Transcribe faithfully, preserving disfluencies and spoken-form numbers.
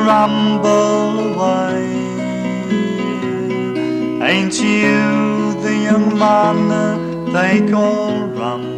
rumble away. Ain't you the young man they call Rumble?